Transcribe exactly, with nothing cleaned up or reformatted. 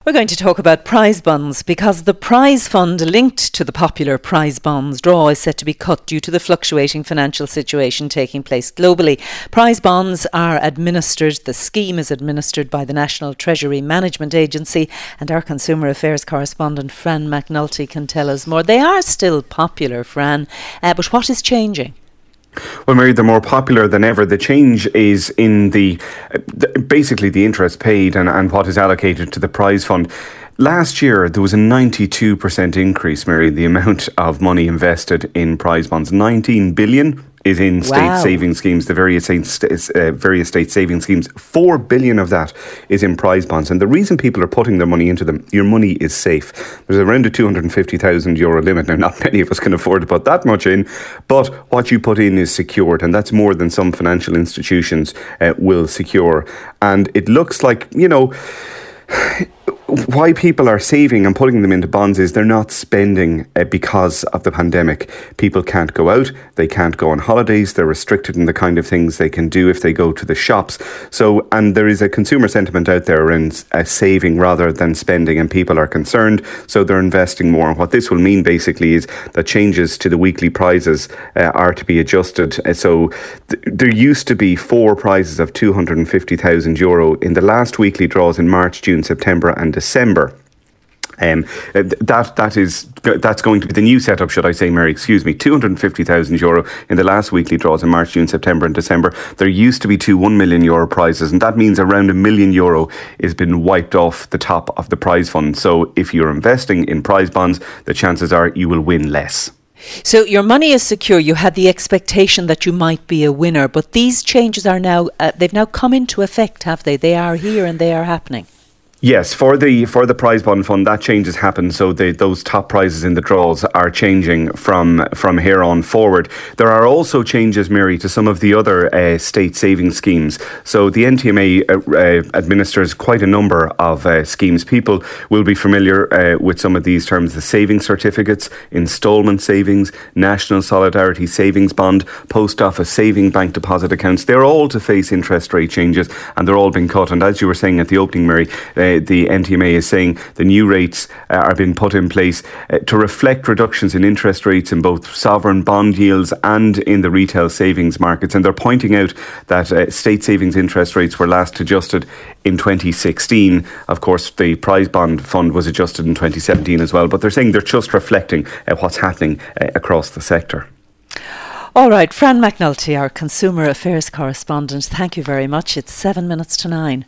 We're going to talk about prize bonds because the prize fund linked to the popular prize bonds draw is set to be cut due to the fluctuating financial situation taking place globally. Prize bonds are administered, the scheme is administered by the National Treasury Management Agency, and our Consumer Affairs correspondent Fran McNulty can tell us more. They are still popular, Fran, uh, but what is changing? Well, Mary, they're more popular than ever. The change is in the, uh, the basically the interest paid and, and what is allocated to the prize fund. Last year, there was a ninety-two percent increase, Mary, in the amount of money invested in prize bonds. nineteen billion is in state Wow. saving schemes, the various state, uh, various state saving schemes. four billion of that is in prize bonds. And the reason people are putting their money into them, your money is safe. There's around a two hundred fifty thousand euro limit. Now, not many of us can afford to put that much in, but what you put in is secured. And that's more than some financial institutions uh, will secure. And it looks like, you know, why people are saving and putting them into bonds is they're not spending uh, because of the pandemic. People can't go out, they can't go on holidays, they're restricted in the kind of things they can do if they go to the shops. So, and there is a consumer sentiment out there around uh, saving rather than spending, and people are concerned, so they're investing more. And what this will mean basically is that changes to the weekly prizes uh, are to be adjusted. Uh, so th- there used to be four prizes of two hundred fifty thousand euro in the last weekly draws in March, June, September and December. Um, that that is that's going to be the new setup, should I say, Mary? Excuse me. two hundred fifty thousand euro in the last weekly draws in March, June, September, and December. There used to be two one million euro prizes, and that means around a million euro has been wiped off the top of the prize fund. So, if you're investing in prize bonds, the chances are you will win less. So your money is secure. You had the expectation that you might be a winner, but these changes are now uh, they've now come into effect, have they? They are here and they are happening. Yes, for the for the prize bond fund, that change has happened. So the, those top prizes in the draws are changing from from here on forward. There are also changes, Mary, to some of the other uh, state saving schemes. So the N T M A uh, uh, administers quite a number of uh, schemes. People will be familiar uh, with some of these terms: the saving certificates, instalment savings, National Solidarity Savings Bond, Post Office saving bank deposit accounts. They're all to face interest rate changes, and they're all being cut. And as you were saying at the opening, Mary, uh, the N T M A is saying the new rates uh, are being put in place uh, to reflect reductions in interest rates in both sovereign bond yields and in the retail savings markets. And they're pointing out that uh, state savings interest rates were last adjusted in twenty sixteen. Of course, the prize bond fund was adjusted in twenty seventeen as well. But they're saying they're just reflecting uh, what's happening uh, across the sector. All right, Fran McNulty, our Consumer Affairs correspondent, thank you very much. It's seven minutes to nine.